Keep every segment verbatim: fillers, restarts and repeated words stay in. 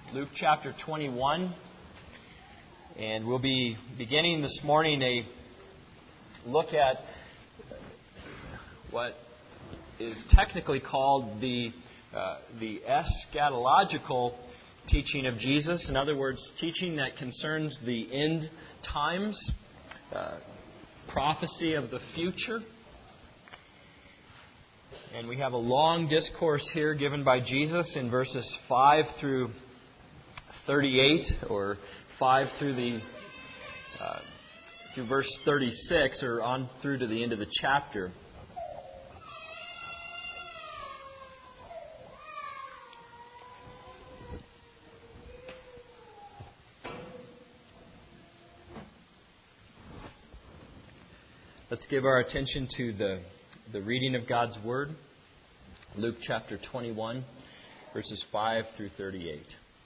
Luke chapter twenty-one, and we'll be beginning this morning a look at what is technically called the uh, the eschatological teaching of Jesus. In other words, teaching that concerns the end times, uh, prophecy of the future. And we have a long discourse here given by Jesus in verses five through thirty-eight, or five through the uh, through verse thirty-six, or on through to the end of the chapter. Let's give our attention to the the reading of God's Word. Luke chapter twenty-one, verses five through thirty-eight.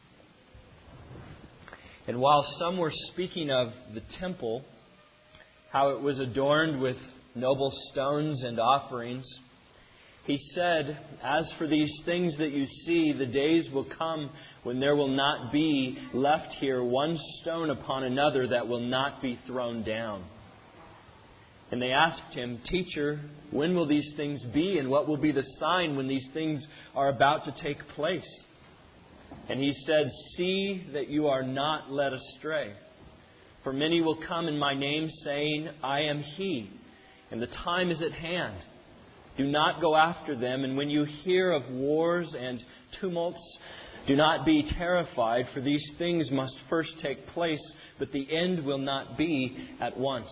And while some were speaking of the temple, how it was adorned with noble stones and offerings, he said, "As for these things that you see, the days will come when there will not be left here one stone upon another that will not be thrown down." And they asked him, "Teacher, when will these things be, and what will be the sign when these things are about to take place?" And he said, "See that you are not led astray. For many will come in my name, saying, 'I am He,' and the time is at hand. Do not go after them. And when you hear of wars and tumults, do not be terrified, for these things must first take place, but the end will not be at once."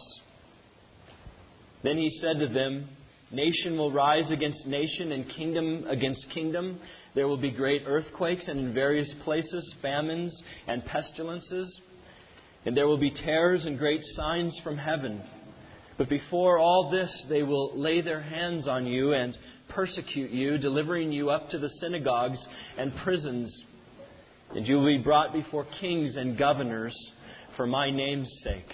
Then he said to them, "Nation will rise against nation, and kingdom against kingdom. There will be great earthquakes, and in various places famines and pestilences. And there will be terrors and great signs from heaven. But before all this, they will lay their hands on you and persecute you, delivering you up to the synagogues and prisons. And you will be brought before kings and governors for my name's sake.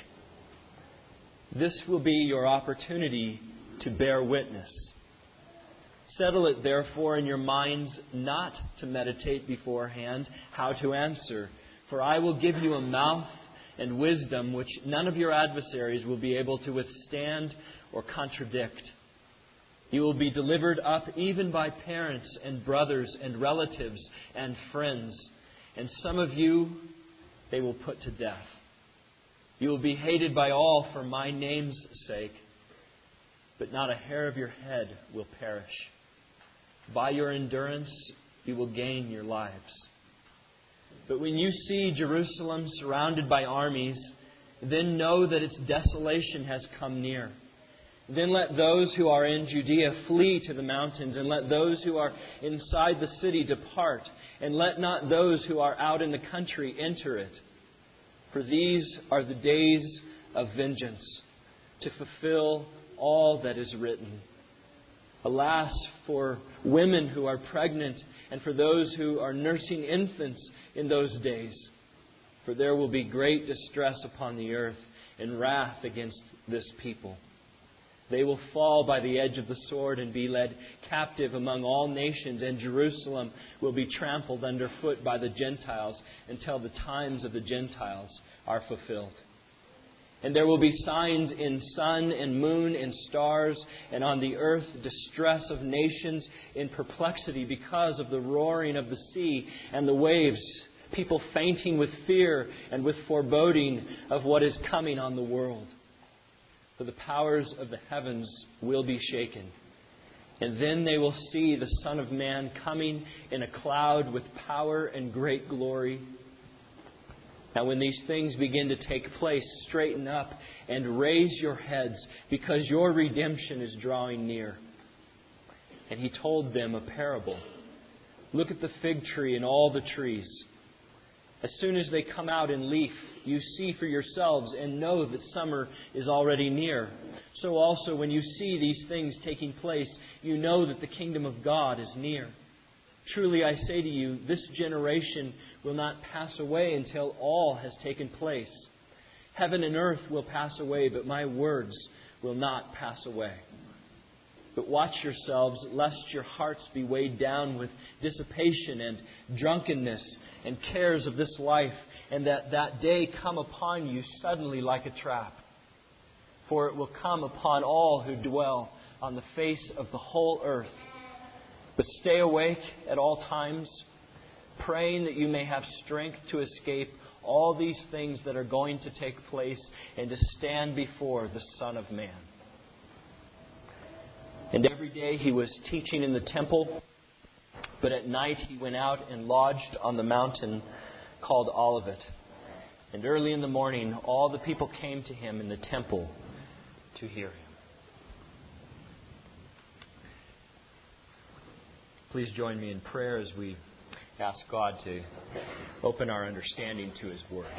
This will be your opportunity to bear witness. Settle it, therefore, in your minds not to meditate beforehand how to answer. For I will give you a mouth and wisdom which none of your adversaries will be able to withstand or contradict. You will be delivered up even by parents and brothers and relatives and friends. And some of you they will put to death. You will be hated by all for my name's sake, but not a hair of your head will perish. By your endurance you will gain your lives. But when you see Jerusalem surrounded by armies, then know that its desolation has come near. Then let those who are in Judea flee to the mountains, and let those who are inside the city depart, and let not those who are out in the country enter it. For these are the days of vengeance, to fulfill all that is written. Alas, for women who are pregnant, and for those who are nursing infants in those days. For there will be great distress upon the earth, and wrath against this people. They will fall by the edge of the sword and be led captive among all nations, and Jerusalem will be trampled underfoot by the Gentiles until the times of the Gentiles are fulfilled. And there will be signs in sun and moon and stars, and on the earth distress of nations in perplexity because of the roaring of the sea and the waves, people fainting with fear and with foreboding of what is coming on the world. For the powers of the heavens will be shaken. And then they will see the Son of Man coming in a cloud with power and great glory. Now when these things begin to take place, straighten up and raise your heads, because your redemption is drawing near." And he told them a parable. "Look at the fig tree and all the trees. As soon as they come out in leaf, you see for yourselves and know that summer is already near. So also when you see these things taking place, you know that the kingdom of God is near. Truly I say to you, this generation will not pass away until all has taken place. Heaven and earth will pass away, but my words will not pass away." But watch yourselves, lest your hearts be weighed down with dissipation and drunkenness and cares of this life, and that that day come upon you suddenly like a trap. For it will come upon all who dwell on the face of the whole earth. But stay awake at all times, praying that you may have strength to escape all these things that are going to take place and to stand before the Son of Man. And every day He was teaching in the temple, but at night He went out and lodged on the mountain called Olivet. And early in the morning all the people came to Him in the temple to hear Him. Please join me in prayer as we ask God to open our understanding to His Word.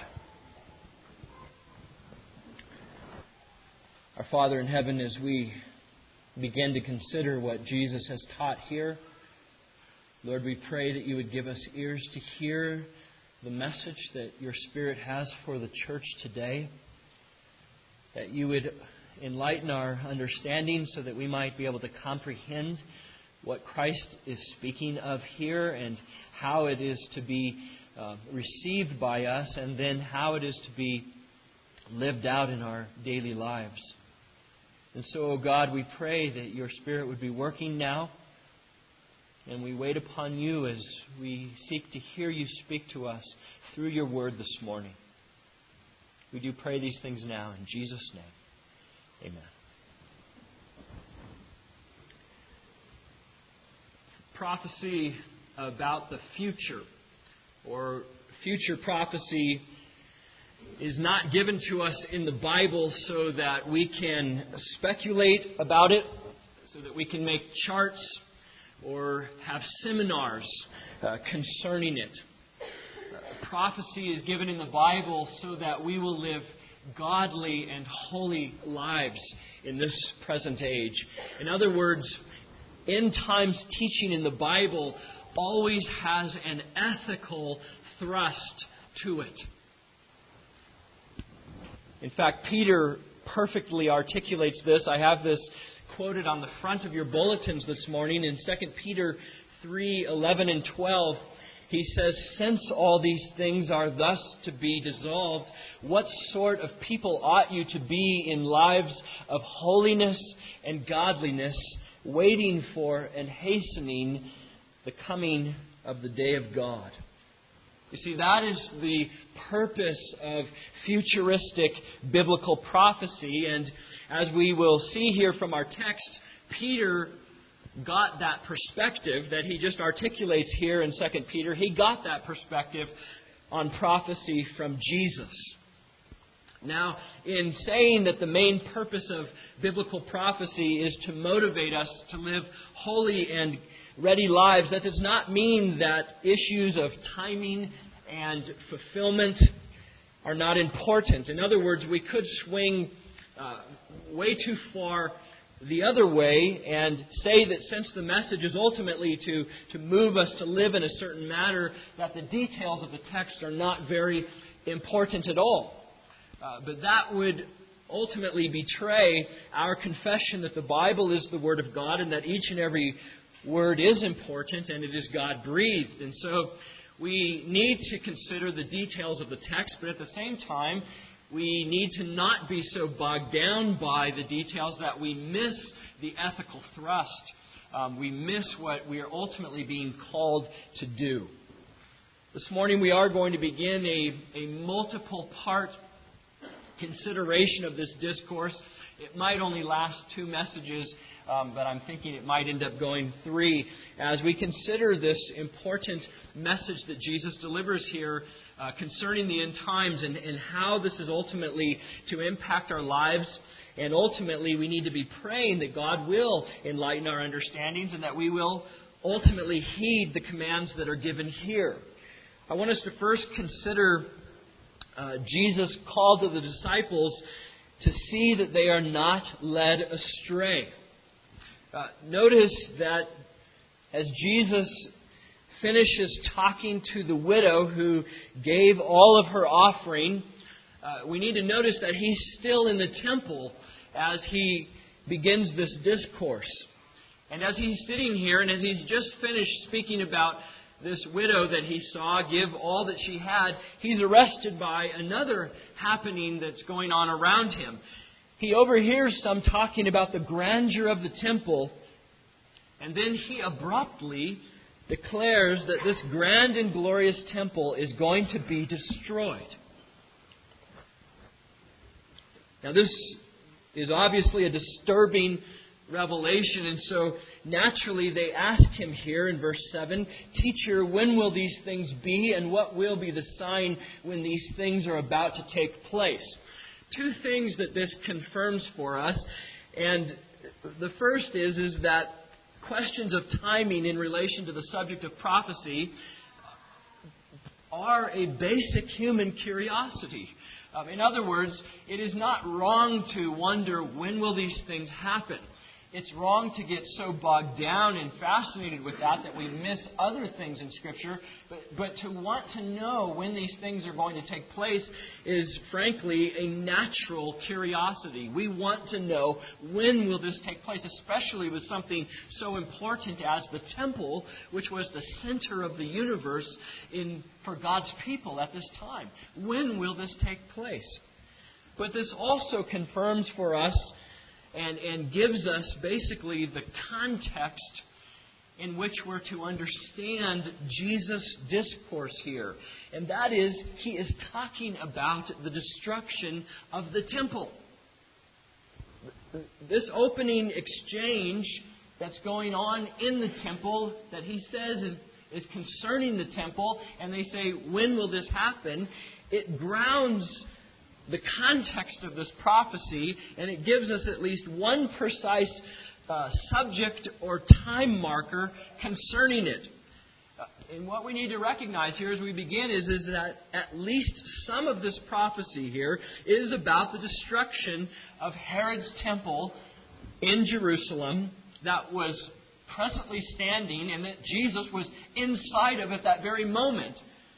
Our Father in heaven, as we begin to consider what Jesus has taught here, Lord, we pray that You would give us ears to hear the message that Your Spirit has for the church today, that You would enlighten our understanding so that we might be able to comprehend what Christ is speaking of here and how it is to be uh, received by us, and then how it is to be lived out in our daily lives. And so, O God, we pray that Your Spirit would be working now, and we wait upon You as we seek to hear You speak to us through Your Word this morning. We do pray these things now in Jesus' name. Amen. Prophecy about the future, or future prophecy, is not given to us in the Bible so that we can speculate about it, so that we can make charts or have seminars uh, concerning it. Uh, prophecy is given in the Bible so that we will live godly and holy lives in this present age. In other words, end times teaching in the Bible always has an ethical thrust to it. In fact, Peter perfectly articulates this. I have this quoted on the front of your bulletins this morning in Second Peter three, eleven and twelve. He says, "Since all these things are thus to be dissolved, what sort of people ought you to be in lives of holiness and godliness, waiting for and hastening the coming of the day of God?" You see, that is the purpose of futuristic biblical prophecy. And as we will see here from our text, Peter got that perspective that he just articulates here in Second Peter. He got that perspective on prophecy from Jesus. Now, in saying that the main purpose of biblical prophecy is to motivate us to live holy and ready lives, that does not mean that issues of timing and fulfillment are not important. In other words, we could swing uh, way too far the other way and say that since the message is ultimately to, to move us to live in a certain manner, that the details of the text are not very important at all. Uh, but that would ultimately betray our confession that the Bible is the Word of God and that each and every word is important and it is God-breathed. And so we need to consider the details of the text, but at the same time, we need to not be so bogged down by the details that we miss the ethical thrust. Um, we miss what we are ultimately being called to do. This morning we are going to begin a, a multiple-part consideration of this discourse. It might only last two messages, um, but I'm thinking it might end up going three as we consider this important message that Jesus delivers here uh, concerning the end times and, and how this is ultimately to impact our lives. And ultimately, we need to be praying that God will enlighten our understandings and that we will ultimately heed the commands that are given here. I want us to first consider uh, Jesus' call to the disciples to see that they are not led astray. Uh, notice that as Jesus finishes talking to the widow who gave all of her offering, uh, we need to notice that he's still in the temple as he begins this discourse. And as he's sitting here, and as he's just finished speaking about this widow that he saw give all that she had, he's arrested by another happening that's going on around him. He overhears some talking about the grandeur of the temple, and then he abruptly declares that this grand and glorious temple is going to be destroyed. Now, this is obviously a disturbing revelation, and so naturally they ask him here in verse seven, "Teacher, when will these things be, and what will be the sign when these things are about to take place?" Two things that this confirms for us, and the first is, is that questions of timing in relation to the subject of prophecy are a basic human curiosity. Um, in other words, it is not wrong to wonder, when will these things happen? It's wrong to get so bogged down and fascinated with that that we miss other things in Scripture. But, but to want to know when these things are going to take place is, frankly, a natural curiosity. We want to know, when will this take place, especially with something so important as the temple, which was the center of the universe in for God's people at this time. When will this take place? But this also confirms for us And, and gives us basically the context in which we're to understand Jesus' discourse here. And that is, he is talking about the destruction of the temple. This opening exchange that's going on in the temple that he says is, is concerning the temple, and they say, when will this happen? It grounds the context of this prophecy, and it gives us at least one precise uh, subject or time marker concerning it. Uh, and what we need to recognize here as we begin is, is that at least some of this prophecy here is about the destruction of Herod's temple in Jerusalem that was presently standing, and that Jesus was inside of at that very moment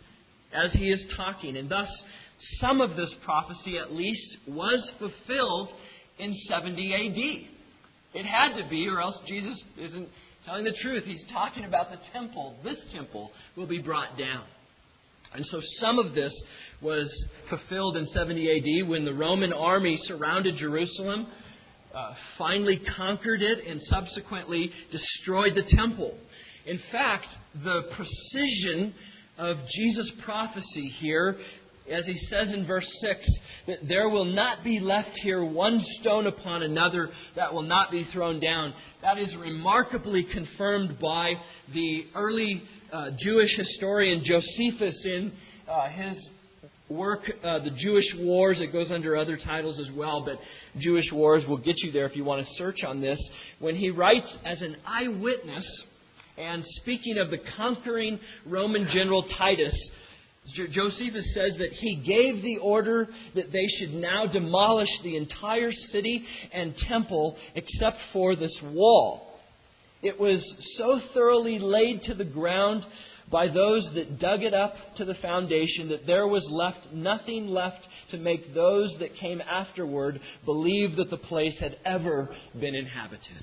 as he is talking. And thus, some of this prophecy, at least, was fulfilled in seventy A D. It had to be, or else Jesus isn't telling the truth. He's talking about the temple. This temple will be brought down. And so some of this was fulfilled in seventy A D when the Roman army surrounded Jerusalem, uh, finally conquered it, and subsequently destroyed the temple. In fact, the precision of Jesus' prophecy here, as he says in verse six, that there will not be left here one stone upon another that will not be thrown down. That is remarkably confirmed by the early uh, Jewish historian Josephus in uh, his work, uh, The Jewish Wars. It goes under other titles as well, but Jewish Wars will get you there if you want to search on this. When he writes as an eyewitness, and speaking of the conquering Roman general Titus, Josephus says that he gave the order that they should now demolish the entire city and temple except for this wall. It was so thoroughly laid to the ground by those that dug it up to the foundation that there was left nothing left to make those that came afterward believe that the place had ever been inhabited.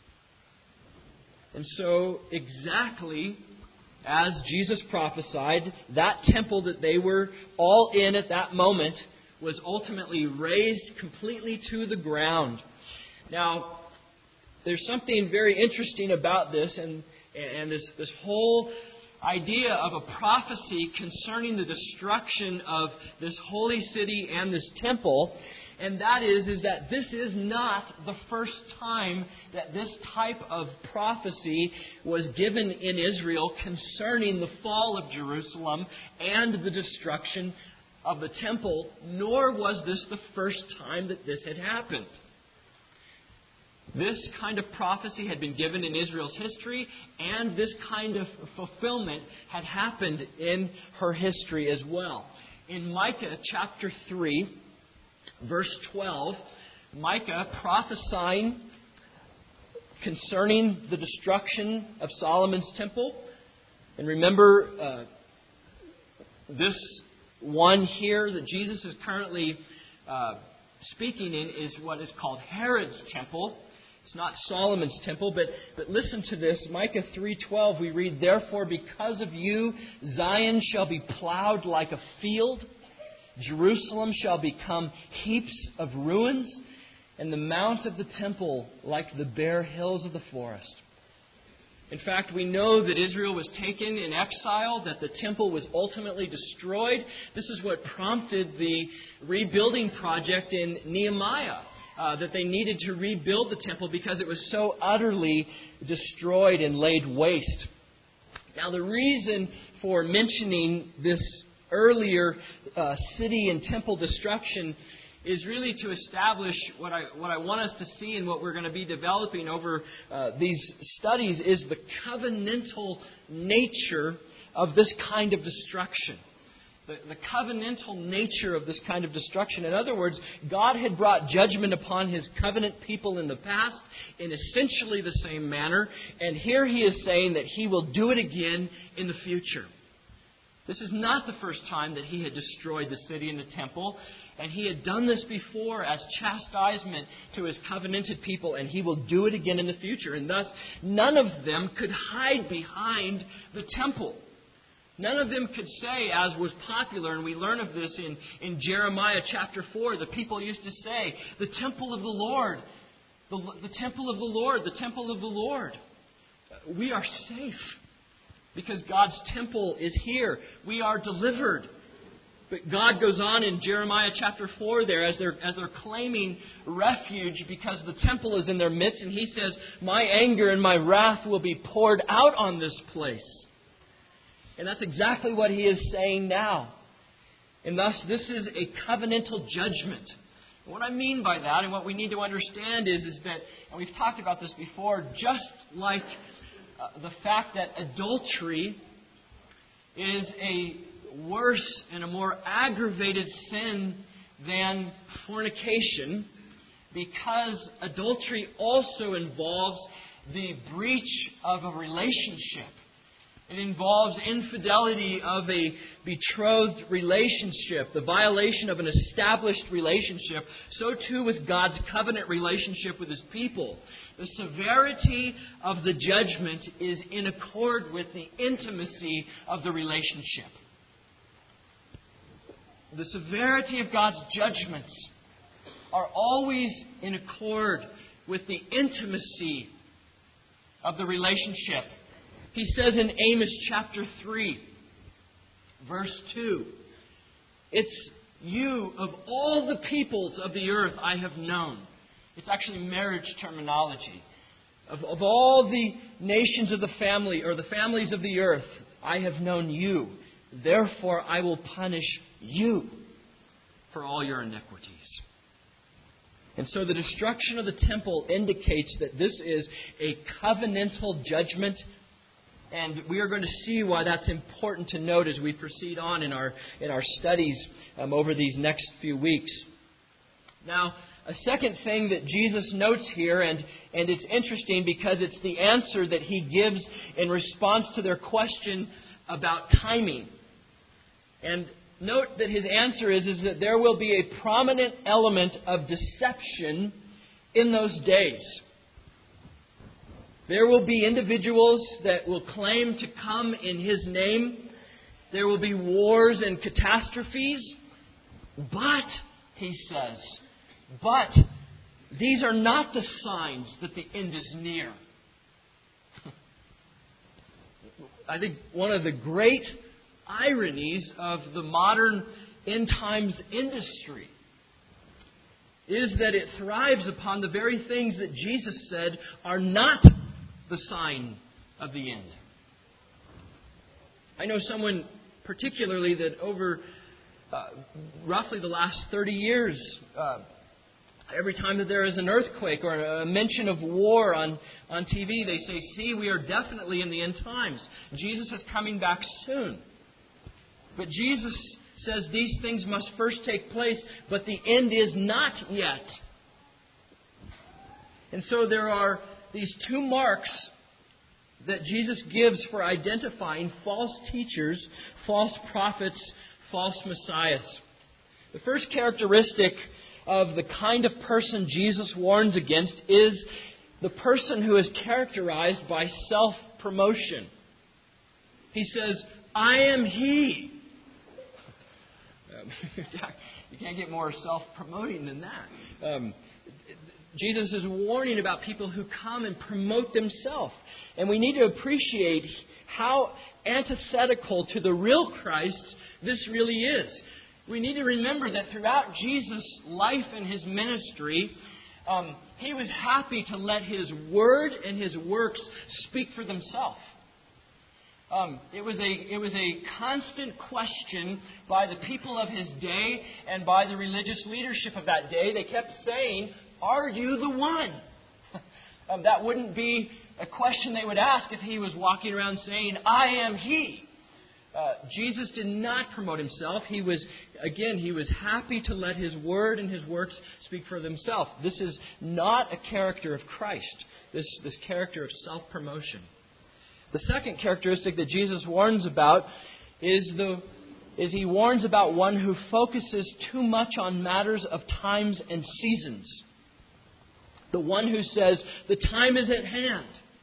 And so, exactly as Jesus prophesied, that temple that they were all in at that moment was ultimately razed completely to the ground. Now, there's something very interesting about this, and, and this, this whole idea of a prophecy concerning the destruction of this holy city and this temple. And that is, is that this is not the first time that this type of prophecy was given in Israel concerning the fall of Jerusalem and the destruction of the temple, nor was this the first time that this had happened. This kind of prophecy had been given in Israel's history, and this kind of fulfillment had happened in her history as well. In Micah chapter three, verse twelve, Micah prophesying concerning the destruction of Solomon's temple. And remember, uh, this one here that Jesus is currently uh, speaking in is what is called Herod's temple. It's not Solomon's temple, but, but listen to this. Micah three twelve, we read, "Therefore, because of you, Zion shall be plowed like a field. Jerusalem shall become heaps of ruins, and the mount of the temple like the bare hills of the forest." In fact, we know that Israel was taken in exile, that the temple was ultimately destroyed. This is what prompted the rebuilding project in Nehemiah. Uh, that they needed to rebuild the temple because it was so utterly destroyed and laid waste. Now, the reason for mentioning this earlier uh, city and temple destruction is really to establish what I what I want us to see and what we're going to be developing over uh, these studies is the covenantal nature of this kind of destruction. The, the covenantal nature of this kind of destruction. In other words, God had brought judgment upon His covenant people in the past in essentially the same manner. And here He is saying that He will do it again in the future. This is not the first time that He had destroyed the city and the temple. And He had done this before as chastisement to His covenanted people. And He will do it again in the future. And thus, none of them could hide behind the temple. None of them could say, as was popular, and we learn of this in, in Jeremiah chapter four, the people used to say, "The temple of the Lord, the, the temple of the Lord, the temple of the Lord." We are safe because God's temple is here. We are delivered. But God goes on in Jeremiah chapter four there as they're, as they're claiming refuge because the temple is in their midst. And He says, "My anger and my wrath will be poured out on this place." And that's exactly what He is saying now. And thus, this is a covenantal judgment. And what I mean by that, and what we need to understand is, is that, and we've talked about this before, just like uh, the fact that adultery is a worse and a more aggravated sin than fornication, because adultery also involves the breach of a relationship. It involves infidelity of a betrothed relationship, the violation of an established relationship. So too with God's covenant relationship with His people. The severity of the judgment is in accord with the intimacy of the relationship. The severity of God's judgments are always in accord with the intimacy of the relationship. He says in Amos chapter three, verse two, "It's you of all the peoples of the earth I have known." It's actually marriage terminology. Of, of all the nations of the family, or the families of the earth, I have known you. Therefore I will punish you for all your iniquities. And so the destruction of the temple indicates that this is a covenantal judgment. And we are going to see why that's important to note as we proceed on in our in our studies um, over these next few weeks. Now, a second thing that Jesus notes here, and, and it's interesting because it's the answer that He gives in response to their question about timing. And note that His answer is, is that there will be a prominent element of deception in those days. There will be individuals that will claim to come in His name. There will be wars and catastrophes. But, He says, but these are not the signs that the end is near. I think one of the great ironies of the modern end times industry is that it thrives upon the very things that Jesus said are not the sign of the end. I know someone particularly that over uh, roughly the last thirty years, uh, every time that there is an earthquake or a mention of war on, on T V, they say, "See, we are definitely in the end times. Jesus is coming back soon." But Jesus says these things must first take place, but the end is not yet. And so there are these two marks that Jesus gives for identifying false teachers, false prophets, false messiahs. The first characteristic of the kind of person Jesus warns against is the person who is characterized by self-promotion. He says, I am He. Um, you can't get more self-promoting than that. Um, Jesus is warning about people who come and promote themselves. And we need to appreciate how antithetical to the real Christ this really is. We need to remember that throughout Jesus' life and His ministry, um, He was happy to let His Word and His works speak for themselves. Um, it was a it was a constant question by the people of His day and by the religious leadership of that day. They kept saying, "Are you the one?" um, that wouldn't be a question they would ask if He was walking around saying, "I am He." Uh, Jesus did not promote Himself. He was, again, He was happy to let His Word and His works speak for themselves. This is not a character of Christ, this, this character of self-promotion. The second characteristic that Jesus warns about is, the, is He warns about one who focuses too much on matters of times and seasons. The one who says, the time is at hand.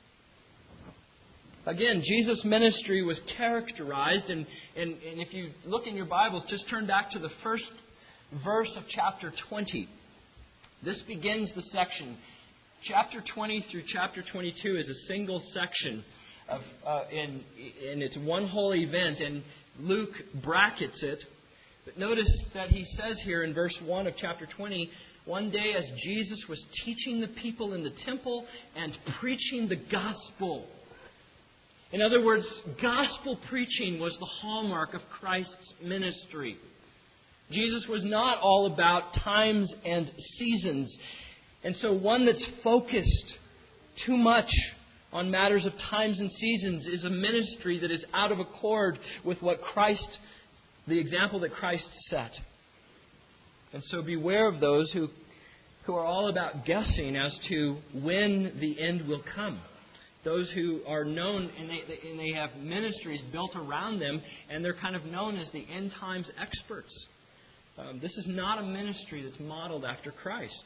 Again, Jesus' ministry was characterized, and, and, and if you look in your Bibles, just turn back to the first verse of chapter twenty. This begins the section. Chapter twenty through chapter twenty-two is a single section, of, uh, and, and it's one whole event, and Luke brackets it. But notice that he says here in verse one of chapter twenty, one day as Jesus was teaching the people in the temple and preaching the gospel. In other words, gospel preaching was the hallmark of Christ's ministry. Jesus was not all about times and seasons. And so one that's focused too much on matters of times and seasons is a ministry that is out of accord with what Christ, the example that Christ set. And so beware of those who, who are all about guessing as to when the end will come. Those who are known, and they, and they have ministries built around them, and they're kind of known as the end times experts. Um, this is not a ministry that's modeled after Christ.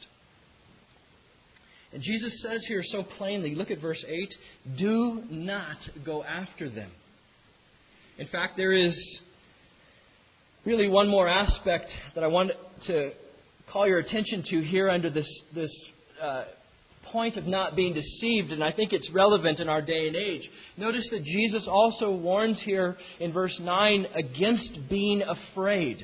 And Jesus says here so plainly, look at verse eight, do not go after them. In fact, there is really one more aspect that I want to call your attention to here under this, this uh, point of not being deceived, and I think it's relevant in our day and age. Notice that Jesus also warns here in verse nine against being afraid.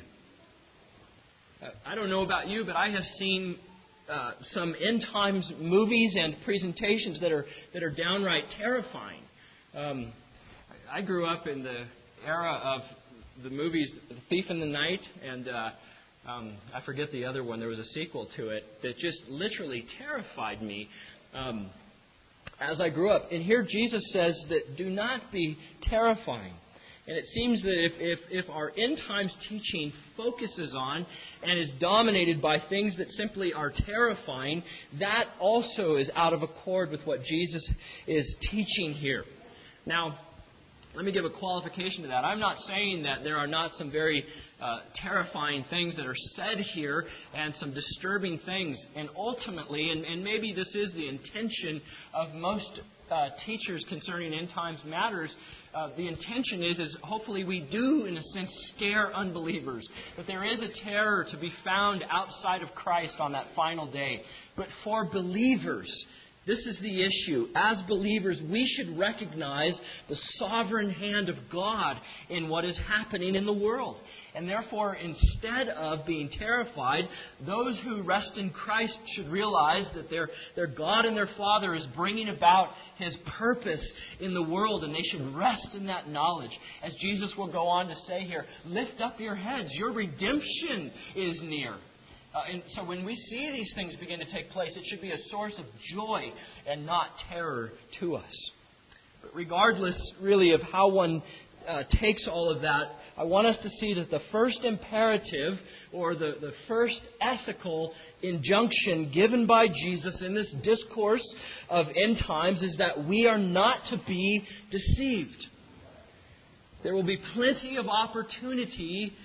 I don't know about you, but I have seen uh, some end times movies and presentations that are that are downright terrifying. Um, I grew up in the era of the movies The Thief in the Night, and uh, Um, I forget the other one. There was a sequel to it that just literally terrified me um, as I grew up. And here Jesus says that do not be terrifying. And it seems that if, if, if our end times teaching focuses on and is dominated by things that simply are terrifying, that also is out of accord with what Jesus is teaching here. Now, let me give a qualification to that. I'm not saying that there are not some very uh, terrifying things that are said here and some disturbing things. And ultimately, and, and maybe this is the intention of most uh, teachers concerning end times matters, uh, the intention is, is hopefully we do, in a sense, scare unbelievers. That there is a terror to be found outside of Christ on that final day. But for believers, this is the issue. As believers, we should recognize the sovereign hand of God in what is happening in the world. And therefore, instead of being terrified, those who rest in Christ should realize that their, their God and their Father is bringing about His purpose in the world, and they should rest in that knowledge. As Jesus will go on to say here, lift up your heads, your redemption is near. Uh, and so when we see these things begin to take place, it should be a source of joy and not terror to us. But regardless, really, of how one uh, takes all of that, I want us to see that the first imperative or the, the first ethical injunction given by Jesus in this discourse of end times is that we are not to be deceived. There will be plenty of opportunity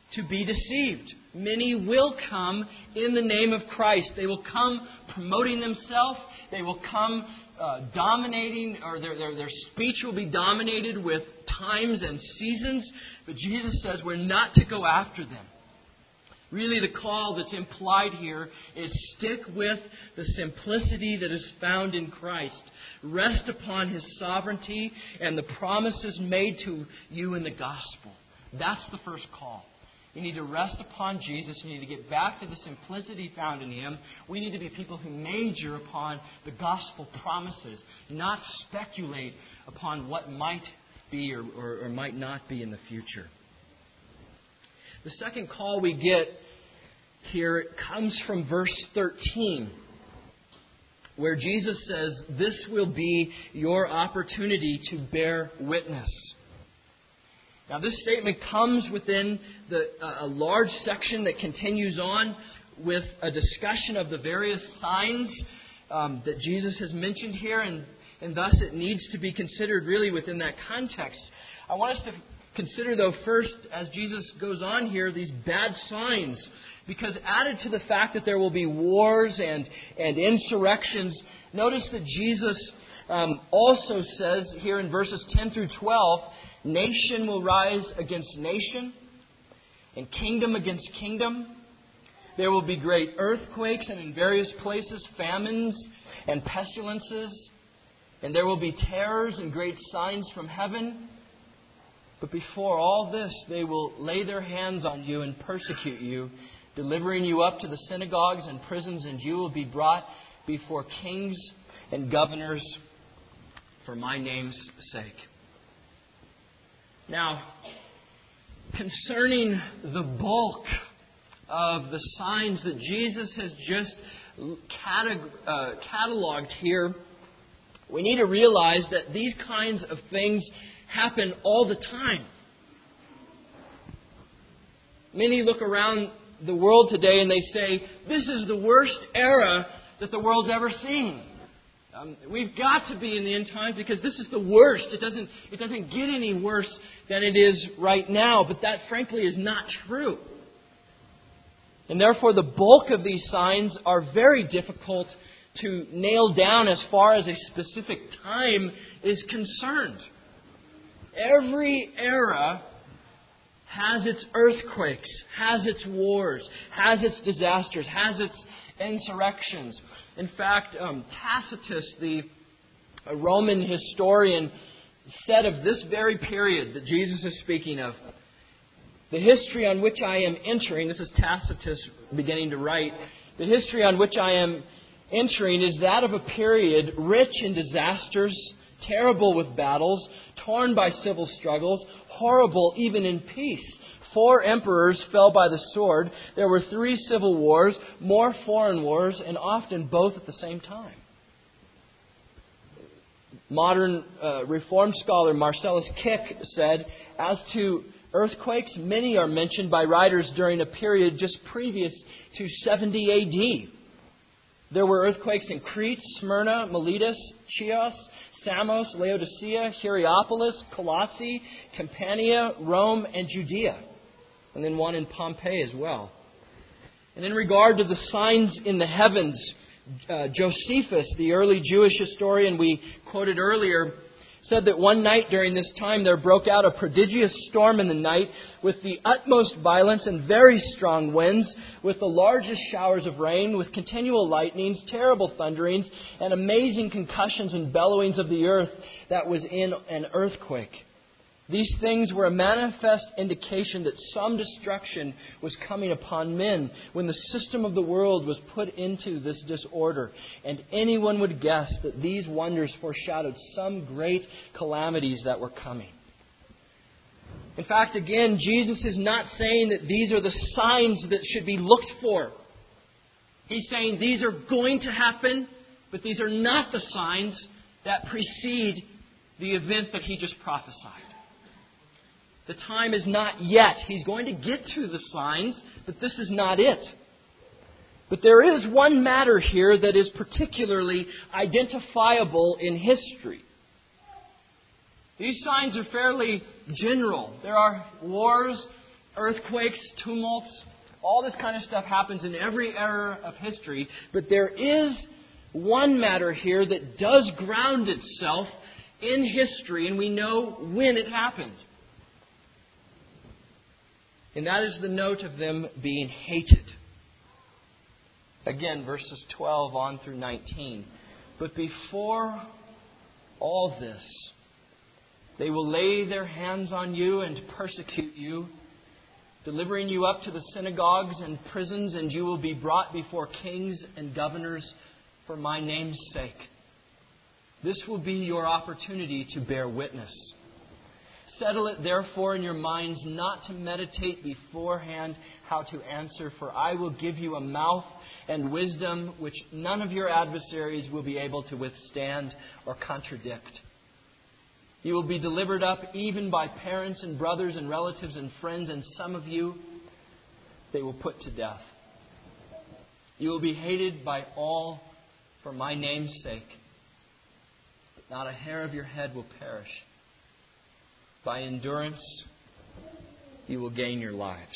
to be deceived. Many will come in the name of Christ. They will come promoting themselves. They will come uh, dominating, or their, their, their speech will be dominated with times and seasons. But Jesus says we're not to go after them. Really, the call that's implied here is stick with the simplicity that is found in Christ. Rest upon His sovereignty and the promises made to you in the gospel. That's the first call. You need to rest upon Jesus. You need to get back to the simplicity found in Him. We need to be people who major upon the gospel promises, not speculate upon what might be or, or, or might not be in the future. The second call we get here comes from verse thirteen, where Jesus says, "This will be your opportunity to bear witness." Now, this statement comes within the, uh, a large section that continues on with a discussion of the various signs um, that Jesus has mentioned here, and, and thus it needs to be considered really within that context. I want us to consider, though, first, as Jesus goes on here, these bad signs. Because added to the fact that there will be wars and, and insurrections, notice that Jesus um, also says here in verses ten through twelve, nation will rise against nation, and kingdom against kingdom. There will be great earthquakes, and in various places famines and pestilences. And there will be terrors and great signs from heaven. But before all this, they will lay their hands on you and persecute you, delivering you up to the synagogues and prisons, and you will be brought before kings and governors for my name's sake. Now, concerning the bulk of the signs that Jesus has just categ- uh, cataloged here, we need to realize that these kinds of things happen all the time. Many look around the world today and they say, this is the worst era that the world's ever seen. Um, we've got to be in the end times because this is the worst. It doesn't, it doesn't get any worse than it is right now. But that, frankly, is not true. And therefore, the bulk of these signs are very difficult to nail down as far as a specific time is concerned. Every era has its earthquakes, has its wars, has its disasters, has its insurrections. In fact, um, Tacitus, the a Roman historian, said of this very period that Jesus is speaking of, the history on which I am entering, this is Tacitus beginning to write, the history on which I am entering is that of a period rich in disasters, terrible with battles, torn by civil struggles, horrible even in peace. Four emperors fell by the sword. There were three civil wars, more foreign wars, and often both at the same time. Modern uh, Reformed scholar Marcellus Kick said, as to earthquakes, many are mentioned by writers during a period just previous to seventy A D. There were earthquakes in Crete, Smyrna, Miletus, Chios, Samos, Laodicea, Hierapolis, Colossae, Campania, Rome, and Judea. And then one in Pompeii as well. And in regard to the signs in the heavens, uh, Josephus, the early Jewish historian we quoted earlier, said that one night during this time there broke out a prodigious storm in the night with the utmost violence and very strong winds, with the largest showers of rain, with continual lightnings, terrible thunderings, and amazing concussions and bellowings of the earth that was in an earthquake. These things were a manifest indication that some destruction was coming upon men when the system of the world was put into this disorder. And anyone would guess that these wonders foreshadowed some great calamities that were coming. In fact, again, Jesus is not saying that these are the signs that should be looked for. He's saying these are going to happen, but these are not the signs that precede the event that He just prophesied. The time is not yet. He's going to get to the signs, but this is not it. But there is one matter here that is particularly identifiable in history. These signs are fairly general. There are wars, earthquakes, tumults, all this kind of stuff happens in every era of history. But there is one matter here that does ground itself in history, and we know when it happened. And that is the note of them being hated. Again, verses twelve on through nineteen. But before all this, they will lay their hands on you and persecute you, delivering you up to the synagogues and prisons, and you will be brought before kings and governors for my name's sake. This will be your opportunity to bear witness. Settle it therefore in your minds not to meditate beforehand how to answer, for I will give you a mouth and wisdom which none of your adversaries will be able to withstand or contradict. You will be delivered up even by parents and brothers and relatives and friends, and some of you they will put to death. You will be hated by all for my name's sake, but not a hair of your head will perish. By endurance, you will gain your lives.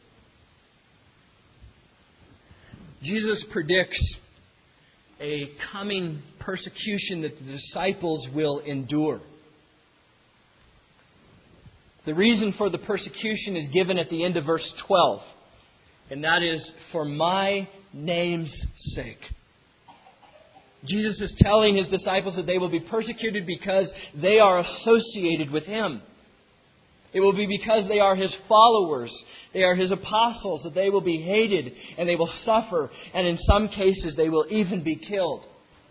Jesus predicts a coming persecution that the disciples will endure. The reason for the persecution is given at the end of verse twelve, and that is for my name's sake. Jesus is telling His disciples that they will be persecuted because they are associated with Him. It will be because they are His followers, they are His apostles, that they will be hated and they will suffer, and in some cases they will even be killed.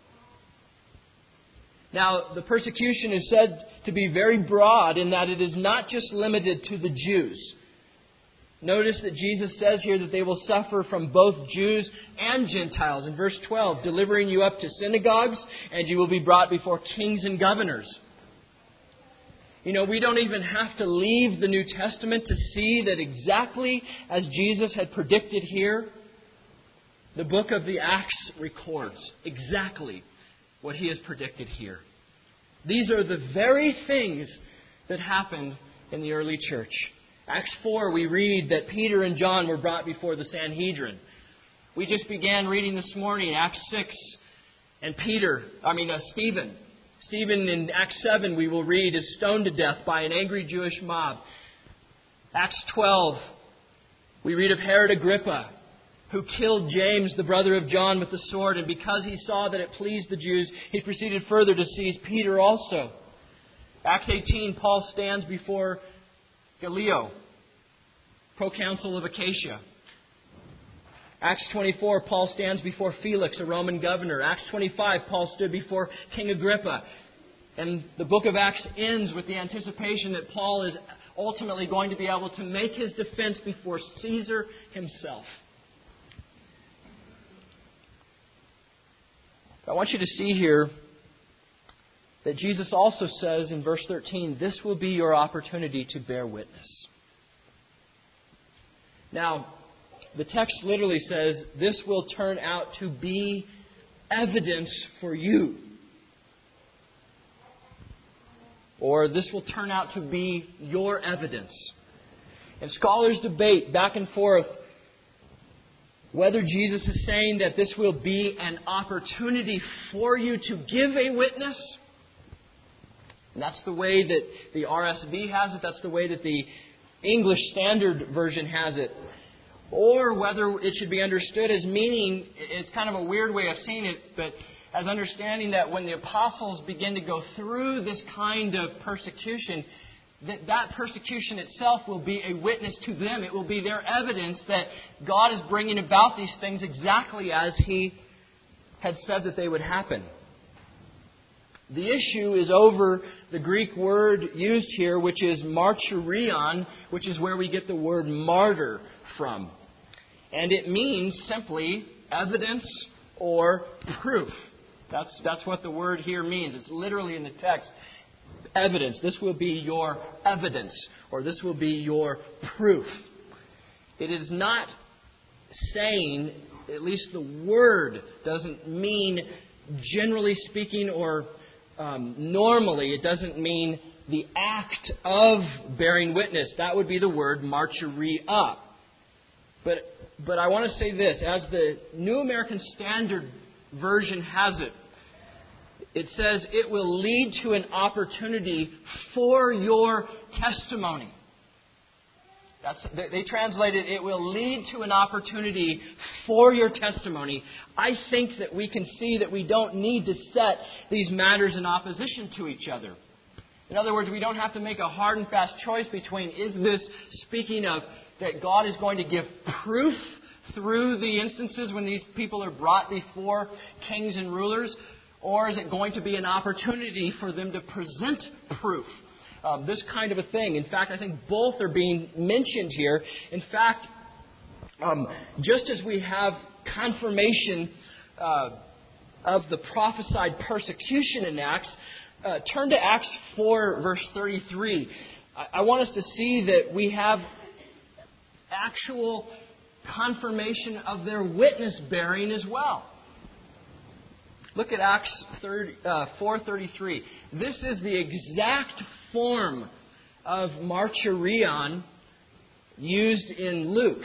Now, the persecution is said to be very broad in that it is not just limited to the Jews. Notice that Jesus says here that they will suffer from both Jews and Gentiles. In verse twelve, delivering you up to synagogues, and you will be brought before kings and governors. You know, we don't even have to leave the New Testament to see that exactly as Jesus had predicted here, the book of the Acts records exactly what He has predicted here. These are the very things that happened in the early church. Acts four, we read that Peter and John were brought before the Sanhedrin. We just began reading this morning, Acts six, and Peter, I mean uh, Stephen. Stephen in Acts seven, we will read, is stoned to death by an angry Jewish mob. Acts twelve, we read of Herod Agrippa, who killed James, the brother of John, with the sword. And because he saw that it pleased the Jews, he proceeded further to seize Peter also. Acts eighteen, Paul stands before Gallio, proconsul of Achaia. Acts twenty-four, Paul stands before Felix, a Roman governor. Acts twenty-five, Paul stood before King Agrippa. And the book of Acts ends with the anticipation that Paul is ultimately going to be able to make his defense before Caesar himself. I want you to see here that Jesus also says in verse thirteen, this will be your opportunity to bear witness. Now, the text literally says, this will turn out to be evidence for you. Or this will turn out to be your evidence. And scholars debate back and forth whether Jesus is saying that this will be an opportunity for you to give a witness. And that's the way that the R S V has it. That's the way that the English Standard Version has it. Or whether it should be understood as meaning, it's kind of a weird way of seeing it, but as understanding that when the apostles begin to go through this kind of persecution, that that persecution itself will be a witness to them. It will be their evidence that God is bringing about these things exactly as He had said that they would happen. The issue is over the Greek word used here, which is martyrion, which is where we get the word martyr from. And it means simply evidence or proof. That's, that's what the word here means. It's literally in the text. Evidence. This will be your evidence, or this will be your proof. It is not saying, at least the word doesn't mean, generally speaking, or um, normally, it doesn't mean the act of bearing witness. That would be the word martyria. But, but I want to say this. As the New American Standard Version has it, it says it will lead to an opportunity for your testimony. That's, they translated, it will lead to an opportunity for your testimony. I think that we can see that we don't need to set these matters in opposition to each other. In other words, we don't have to make a hard and fast choice between, is this speaking of that God is going to give proof through the instances when these people are brought before kings and rulers, or is it going to be an opportunity for them to present proof? Um, this kind of a thing. In fact, I think both are being mentioned here. In fact, um, just as we have confirmation uh, of the prophesied persecution in Acts, uh, turn to Acts four, verse thirty-three. I, I want us to see that we have actual confirmation of their witness bearing as well. Look at Acts four thirty-three. This is the exact form of martyrion used in Luke.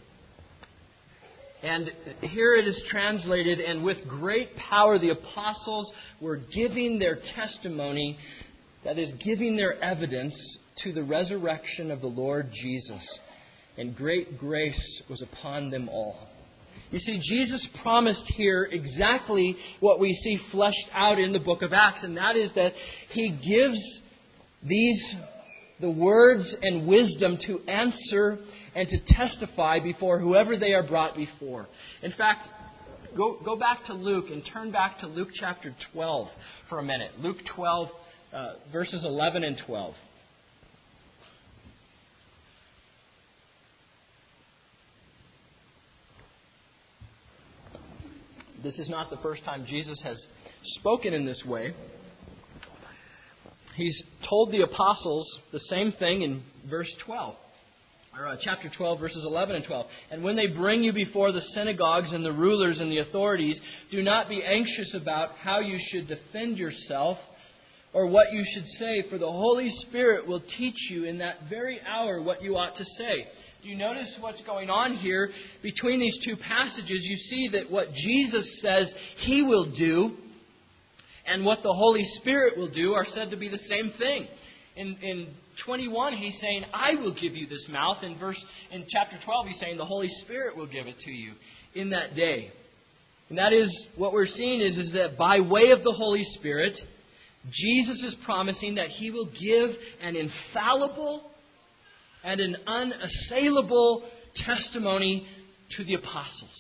And here it is translated, and with great power the apostles were giving their testimony, that is, giving their evidence to the resurrection of the Lord Jesus. And great grace was upon them all. You see, Jesus promised here exactly what we see fleshed out in the book of Acts, and that is that He gives these, the words and wisdom to answer and to testify before whoever they are brought before. In fact, go, go back to Luke and turn back to Luke chapter twelve for a minute. Luke twelve, uh, verses eleven and twelve. This is not the first time Jesus has spoken in this way. He's told the apostles the same thing in verse twelve, or uh, chapter twelve, verses eleven and twelve. And when they bring you before the synagogues and the rulers and the authorities, do not be anxious about how you should defend yourself or what you should say, for the Holy Spirit will teach you in that very hour what you ought to say. Do you notice what's going on here between these two passages? You see that what Jesus says He will do and what the Holy Spirit will do are said to be the same thing. In, in twenty-one, He's saying, I will give you this mouth. In verse in chapter twelve, He's saying the Holy Spirit will give it to you in that day. And that is, what we're seeing is, is that by way of the Holy Spirit, Jesus is promising that He will give an infallible and an unassailable testimony to the apostles.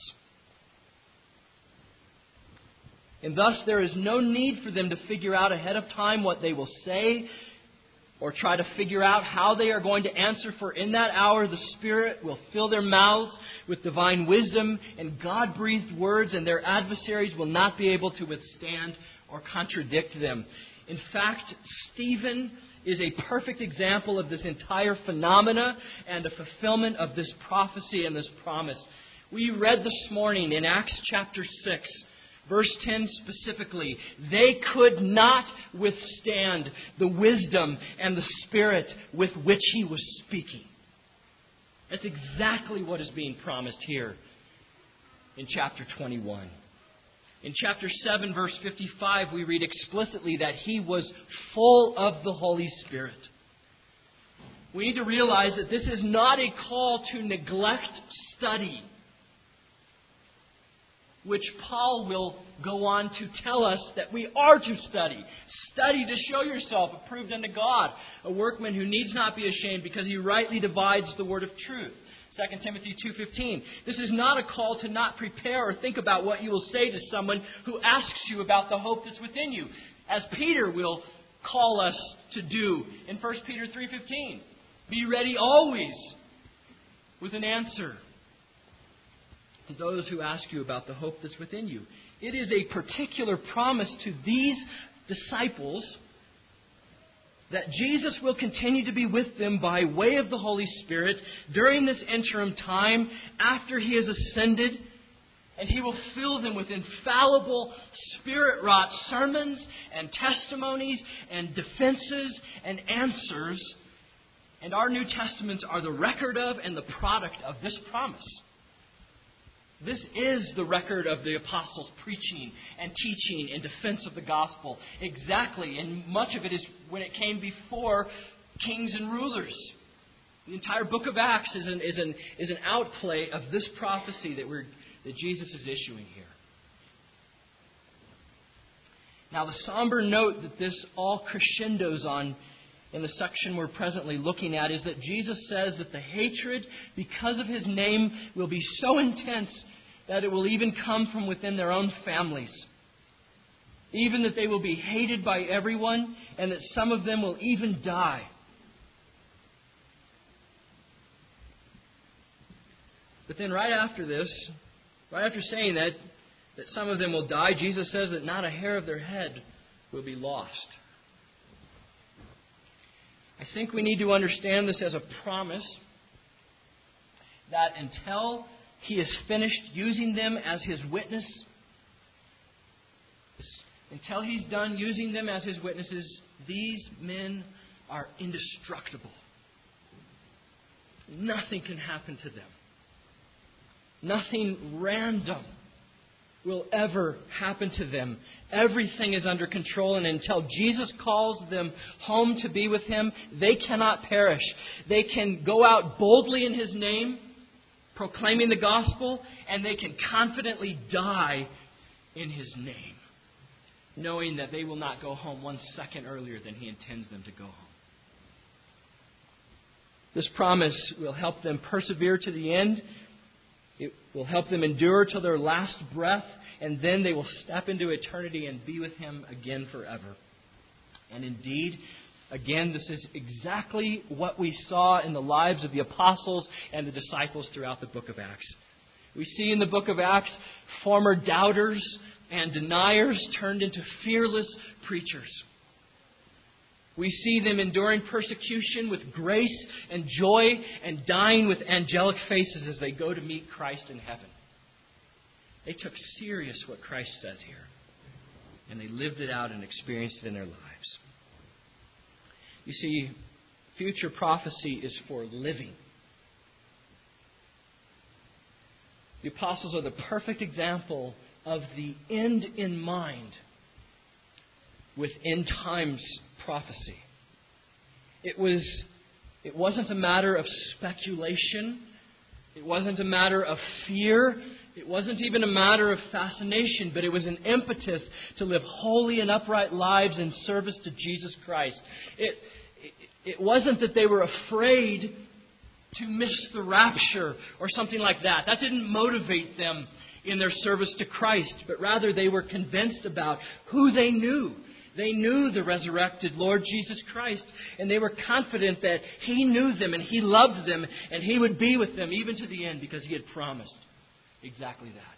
And thus there is no need for them to figure out ahead of time what they will say or try to figure out how they are going to answer, for in that hour the Spirit will fill their mouths with divine wisdom and God-breathed words, and their adversaries will not be able to withstand or contradict them. In fact, Stephen is a perfect example of this entire phenomena and a fulfillment of this prophecy and this promise. We read this morning in Acts chapter six, verse ten specifically, they could not withstand the wisdom and the spirit with which he was speaking. That's exactly what is being promised here in chapter twenty-one. In chapter seven, verse fifty-five, we read explicitly that he was full of the Holy Spirit. We need to realize that this is not a call to neglect study, which Paul will go on to tell us that we are to study. Study to show yourself approved unto God, a workman who needs not be ashamed because he rightly divides the word of truth. Second Timothy two fifteen. This is not a call to not prepare or think about what you will say to someone who asks you about the hope that's within you, as Peter will call us to do in First Peter three fifteen. Be ready always with an answer to those who ask you about the hope that's within you. It is a particular promise to these disciples that Jesus will continue to be with them by way of the Holy Spirit during this interim time after He has ascended And He will fill them with infallible, Spirit-wrought sermons and testimonies and defenses and answers. And our New Testaments are the record of and the product of this promise. This is the record of the apostles preaching and teaching in defense of the gospel. Exactly. And much of it is when it came before kings and rulers. The entire book of Acts is an, is an, is an outplay of this prophecy that, we're, that Jesus is issuing here. Now, the somber note that this all crescendos on in the section we're presently looking at is that Jesus says that the hatred because of His name will be so intense that it will even come from within their own families. Even that they will be hated by everyone and that some of them will even die. But then right after this, right after saying that, that some of them will die, Jesus says that not a hair of their head will be lost. I think we need to understand this as a promise that until He is finished using them as His witness, until He's done using them as His witnesses, these men are indestructible. Nothing can happen to them. Nothing random will ever happen to them. Everything is under control, and until Jesus calls them home to be with Him, they cannot perish. They can go out boldly in His name, proclaiming the gospel, and they can confidently die in His name, knowing that they will not go home one second earlier than He intends them to go home. This promise will help them persevere to the end. It will help them endure till their last breath, and then they will step into eternity and be with Him again forever. And indeed, again, this is exactly what we saw in the lives of the apostles and the disciples throughout the book of Acts. We see in the book of Acts former doubters and deniers turned into fearless preachers. We see them enduring persecution with grace and joy and dying with angelic faces as they go to meet Christ in heaven. They took serious what Christ says here, and they lived it out and experienced it in their lives. You see, future prophecy is for living. The apostles are the perfect example of the end in mind with end times prophecy. It was it wasn't a matter of speculation. It wasn't a matter of fear. It wasn't even a matter of fascination, but it was an impetus to live holy and upright lives in service to Jesus Christ. It, it, it wasn't that they were afraid to miss the rapture or something like that. That didn't motivate them in their service to Christ, but rather they were convinced about who they knew. They knew the resurrected Lord Jesus Christ, and they were confident that He knew them and He loved them and He would be with them even to the end because He had promised exactly that.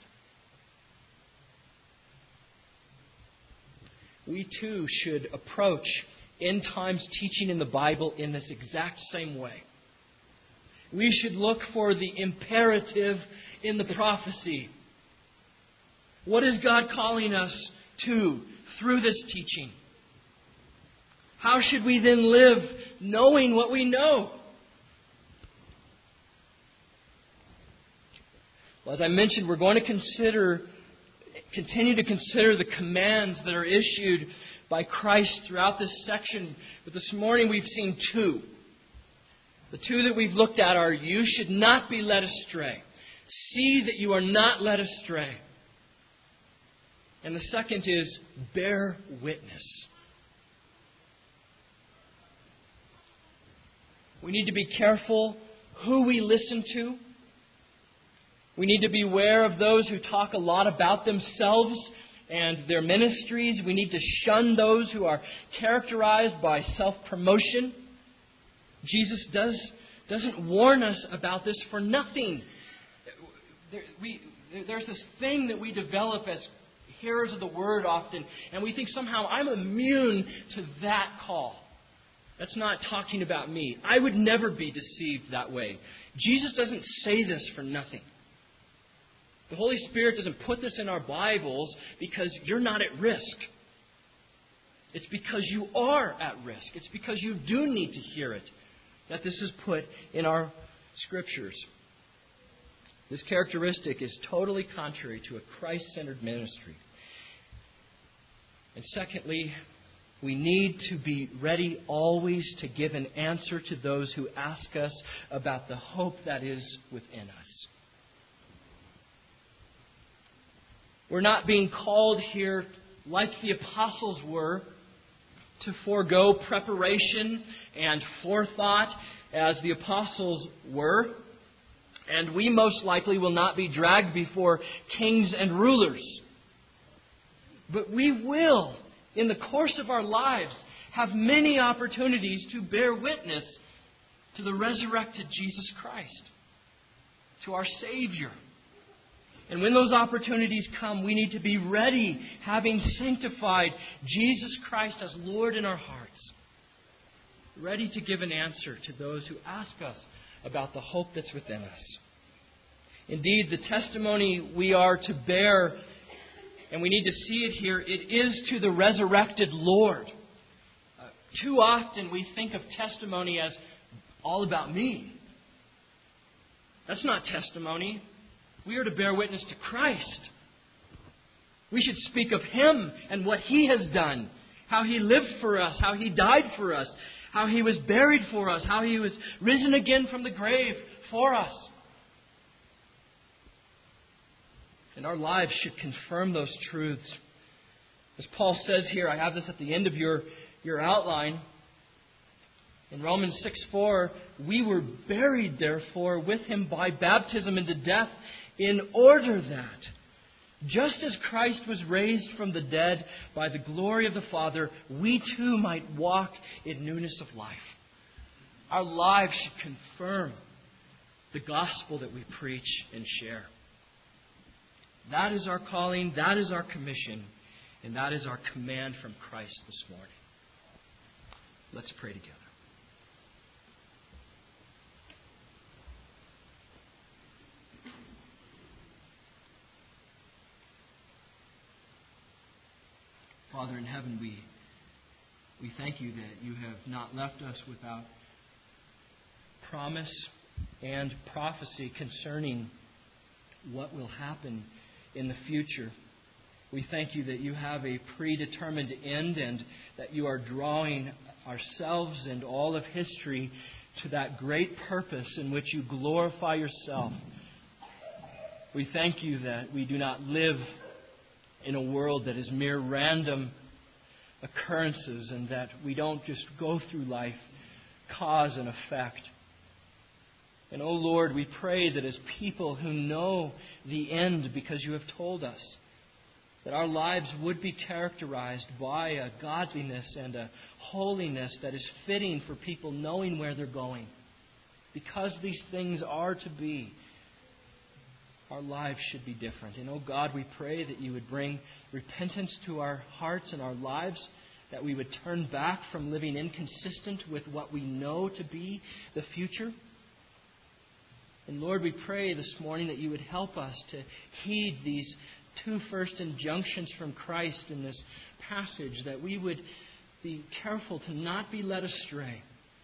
We too should approach end times teaching in the Bible in this exact same way. We should look for the imperative in the prophecy. What is God calling us to through this teaching? How should we then live knowing what we know? Well, as I mentioned, we're going to consider, continue to consider the commands that are issued by Christ throughout this section. But this morning we've seen two. The two that we've looked at are, you should not be led astray. See that you are not led astray. And the second is, bear witness. We need to be careful who we listen to. We need to beware of those who talk a lot about themselves and their ministries. We need to shun those who are characterized by self-promotion. Jesus does, doesn't warn us about this for nothing. There, we, there's this thing that we develop as hearers of the Word often, and we think somehow I'm immune to that call. That's not talking about me. I would never be deceived that way. Jesus doesn't say this for nothing. The Holy Spirit doesn't put this in our Bibles because you're not at risk. It's because you are at risk. It's because you do need to hear it that this is put in our Scriptures. This characteristic is totally contrary to a Christ-centered ministry. And secondly, we need to be ready always to give an answer to those who ask us about the hope that is within us. We're not being called here, like the apostles were, to forego preparation and forethought as the apostles were. And we most likely will not be dragged before kings and rulers. But we will, in the course of our lives, have many opportunities to bear witness to the resurrected Jesus Christ, to our Savior. And when those opportunities come, we need to be ready, having sanctified Jesus Christ as Lord in our hearts, ready to give an answer to those who ask us about the hope that's within us. Indeed, the testimony we are to bear, and we need to see it here, it is to the resurrected Lord. Uh, too often we think of testimony as all about me. That's not testimony. We are to bear witness to Christ. We should speak of Him and what He has done, how He lived for us, how He died for us, how He was buried for us, how He was risen again from the grave for us. And our lives should confirm those truths. As Paul says here, I have this at the end of your, your outline. In Romans six four, we were buried, therefore, with Him by baptism into death, in order that, just as Christ was raised from the dead by the glory of the Father, we too might walk in newness of life. Our lives should confirm the gospel that we preach and share. That is our calling, that is our commission, and that is our command from Christ this morning. Let's pray together. Father in heaven, we, we thank You that You have not left us without promise and prophecy concerning what will happen in the future. We thank You that You have a predetermined end and that You are drawing ourselves and all of history to that great purpose in which You glorify Yourself. We thank You that we do not live in a world that is mere random occurrences and that we don't just go through life cause and effect. And, oh Lord, we pray that as people who know the end because You have told us, that our lives would be characterized by a godliness and a holiness that is fitting for people knowing where they're going. Because these things are to be, our lives should be different. And, oh God, we pray that You would bring repentance to our hearts and our lives, that we would turn back from living inconsistent with what we know to be the future. And Lord, we pray this morning that You would help us to heed these two first injunctions from Christ in this passage, that we would be careful to not be led astray.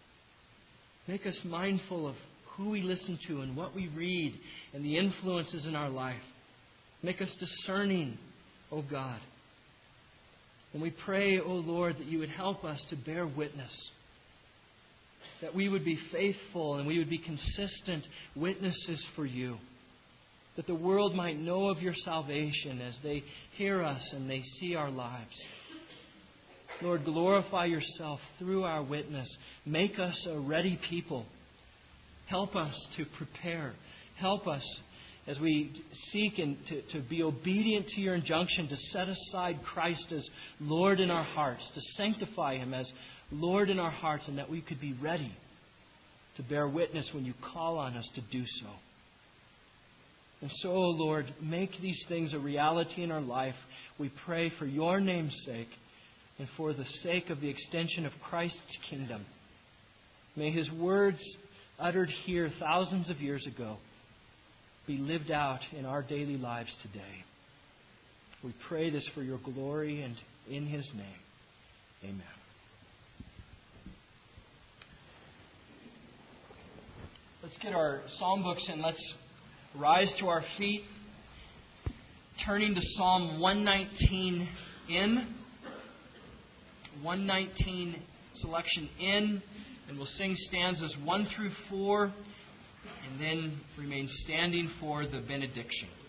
Make us mindful of who we listen to and what we read and the influences in our life. Make us discerning, O God. And we pray, O Lord, that You would help us to bear witness. That we would be faithful and we would be consistent witnesses for You. That the world might know of Your salvation as they hear us and they see our lives. Lord, glorify Yourself through our witness. Make us a ready people. Help us to prepare. Help us as we seek and to, to be obedient to Your injunction to set aside Christ as Lord in our hearts, to sanctify Him as Lord in our hearts, and that we could be ready to bear witness when You call on us to do so. And so, O Lord, make these things a reality in our life. We pray for Your name's sake and for the sake of the extension of Christ's kingdom. May His words uttered here thousands of years ago be lived out in our daily lives today. We pray this for your glory and in His name. Amen. Let's get our psalm books and let's rise to our feet, turning to Psalm one nineteen in. one nineteen selection in, and we'll sing stanzas one through four, and then remain standing for the benediction.